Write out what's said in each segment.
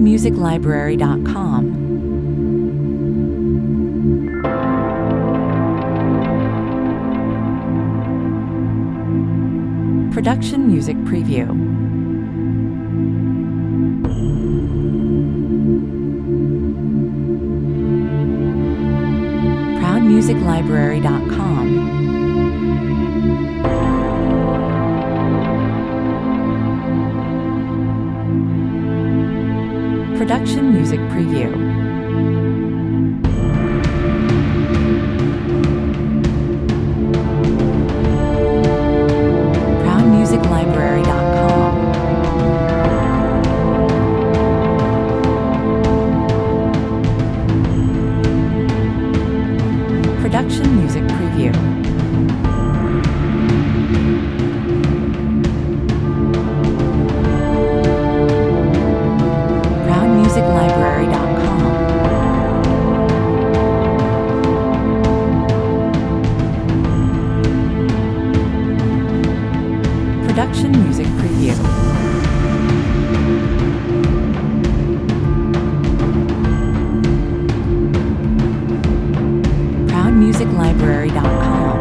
ProudMusicLibrary.com. Production Music Preview. ProudMusicLibrary.com. Production Music Preview. ProudMusicLibrary.com. Production Music Preview. ProudMusicLibrary.com. Production Music Preview. ProudMusicLibrary.com.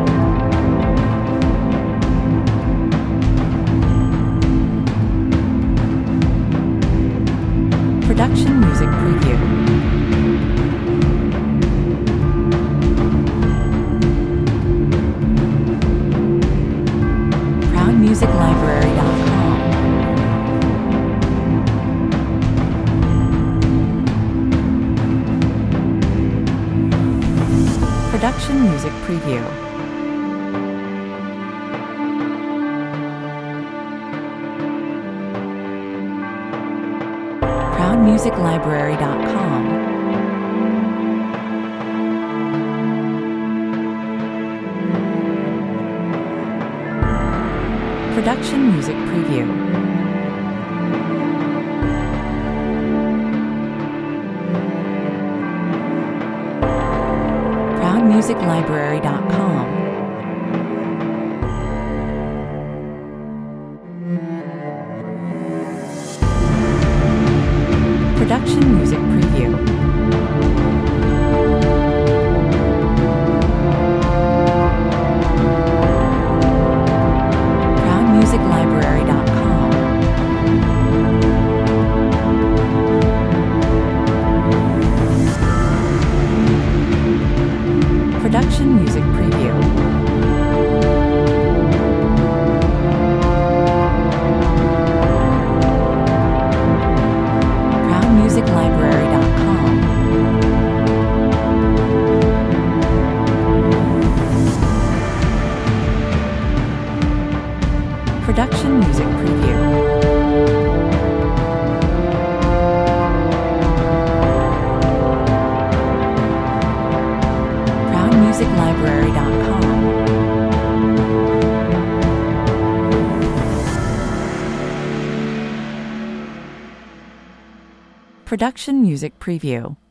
Production Music Preview. ProudMusicLibrary.com. Production Music Preview. ProudMusicLibrary.com. Production Music Preview. ProudMusicLibrary.com. Production Music Preview. ProudMusicLibrary.com. Production Music Preview. ProudMusicLibrary.com. Production Music Preview. ProudMusicLibrary.com. Production Music Preview.